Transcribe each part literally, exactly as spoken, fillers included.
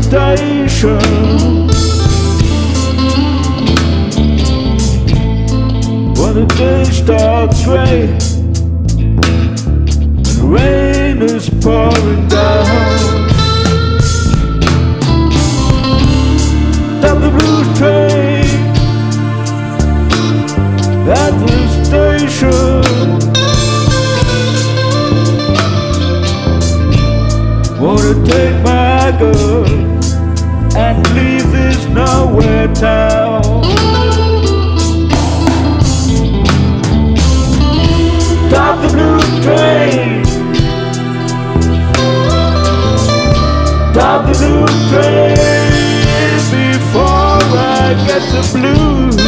station. When the day starts gray and the rain is pouring down, stop the blues train at the station. Wanna take my girl and leave this nowhere town. Stop the blue train. Stop the blue train before I get the blues.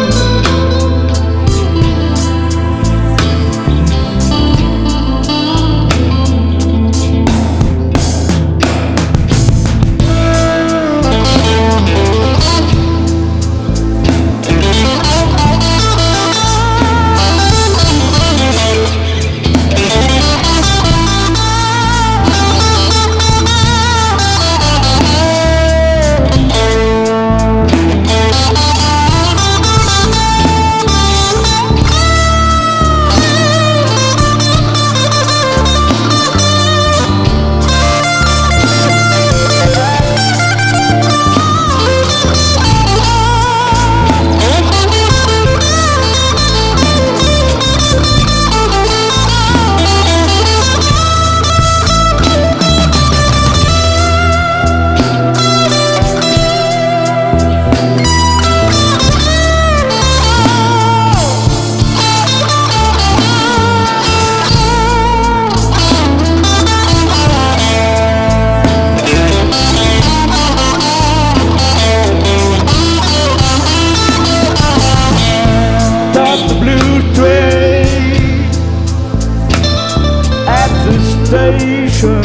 Station.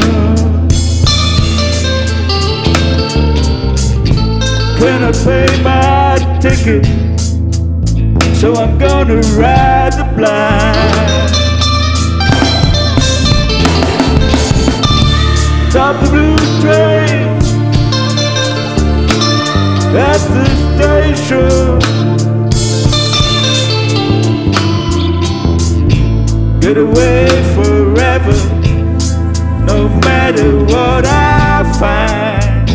Cannot pay my ticket, so I'm gonna ride the blind. Stop the blue train at the station. Get away forever, no matter what I find.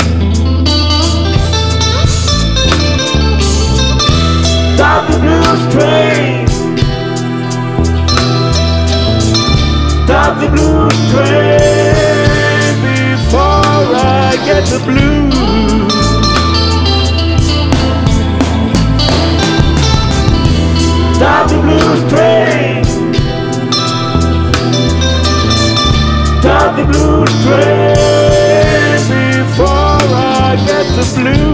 Stop the blues train. Stop the blues train before I get the blues. Stop the blues train. Stop the blues train before I get the blues.